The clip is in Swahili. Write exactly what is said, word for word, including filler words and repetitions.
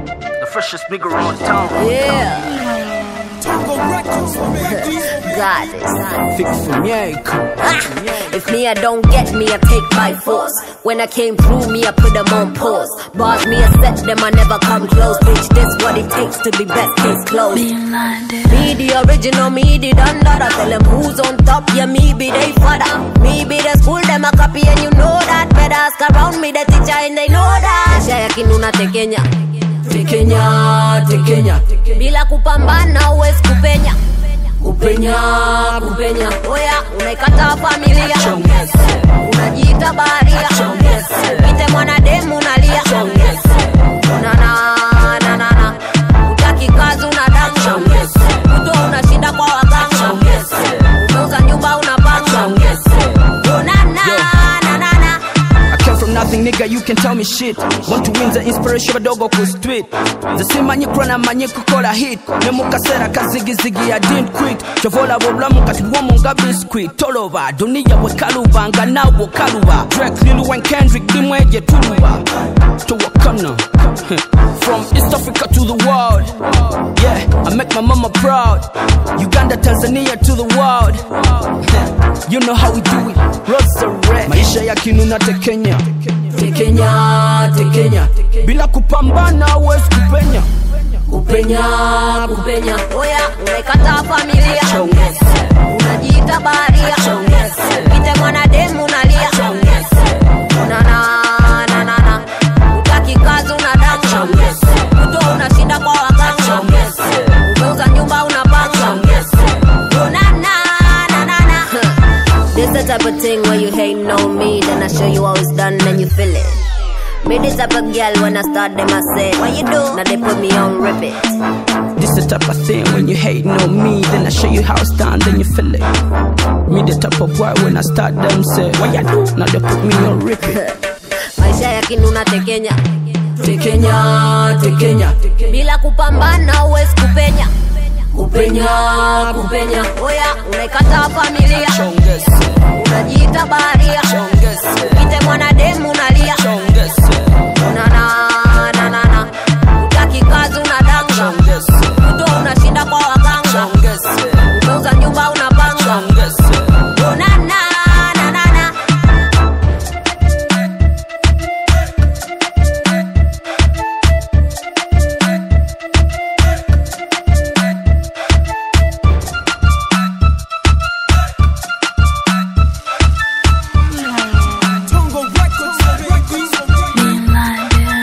The freshest nigga around town. Yeah. Goddess. Fix for me. If me I don't get me, I take by force. When I came through me, I put them on pause. Bars me, I set them, I never come close. Bitch, this what it takes to be best case closed. Me the original, me the under. I tell them who's on top, yeah, me be they father. Me be the school, them a copy and you know that. Better ask around me, the teacher and they know that. Shaya kinuna tekenya. Tekenya, tekenya. Bila kupambana uwezi kupenya. Kupenya, kupenya. Oya, unaikata familia. Unajiita baharia. Ite mwanademu unalia. Na na na na na. Utaki kazi unadanga. Kuto unashinda kwa waganga. Unauza nyumba unapanga. Na na na na na. I came from nothing, nigga, you can tell me shit. Want to win the inspiration, badogo ku street. Zasima nyikro na manye kukola hit. Nemuka sera kazigi zigi, I didn't quit. Chavola woblamu katibuwa munga biscuit. Tolova, dunia wakaluba, ngana wakaluba. Drake, Lil Wayne, Kendrick, dimweje tuluba. To Wakana. From East Africa to the world. Yeah, I make my mama proud. Uganda, Tanzania to the world. You know how we do it. Rosary. Maisha ya kinuna tekenya. Tekenya, tekenya. Bila kupambana uwezi kupenya. Kupenya, kupenya. Oya, unaikata familia. Unajiita baharia. Ite mwanademu unalia. Na na na na na. Utaki kazi unadanga. Kuto unashinda kwa waganga. Unauza nyumba unapanga. Na na na na na. This the type of thing where you hating on me, then I show you how it's done and you feel it. Me this type of girl when I start them I say, what you do? Now they put me on repeat. This the type of thing when you hating on me, then I show you how it's done, then you feel it. Me the type of boy when I start them say, what you do? Now they put me on repeat. Maisha ya kinuna tekenya. Tekenya, tekenya. Bila kupambana uwezi kupenya. Kupenya, kupenya. Oya, unaikata familia.